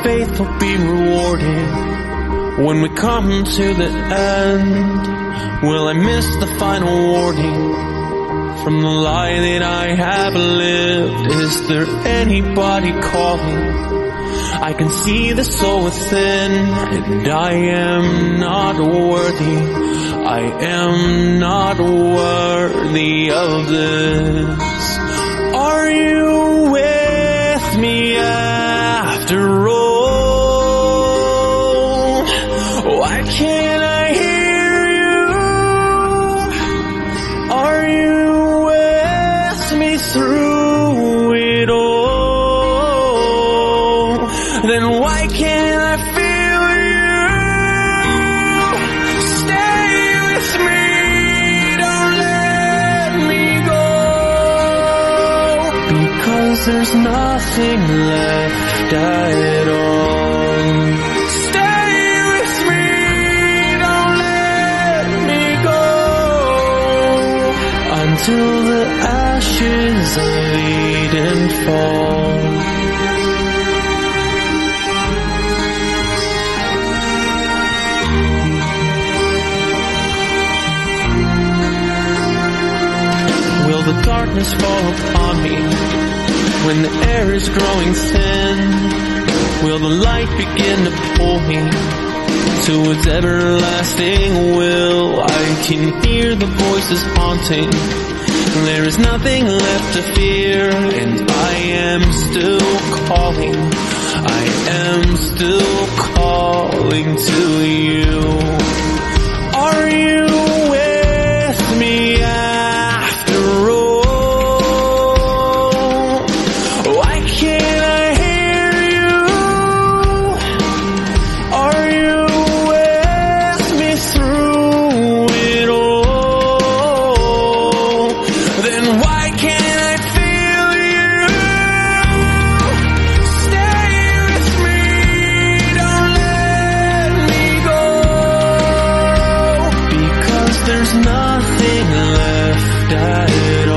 faith will be rewarded when we come to the end. Will I miss the final warning from the lie that I have lived? Is there anybody calling? I can see the soul within, and I am not worthy. I am not worthy of this. Are you with me after all? Why can't I hear you? Are you with me through it all? Then why can't I feel you? Stay with me, don't let me go, because there's nothing left at all. Stay with me, don't let me go, until the ashes of Eden fall. Will the darkness fall upon me when the air is growing thin? Will the light begin to pull me to its everlasting will? I can hear the voices haunting. There is nothing left to fear, and I am still calling. I am still calling to you. Are you with me after all? Why can't I hear you? Are you with me through it all? Then why can't I feel you? Stay with me, don't let me go, because there's nothing left at all.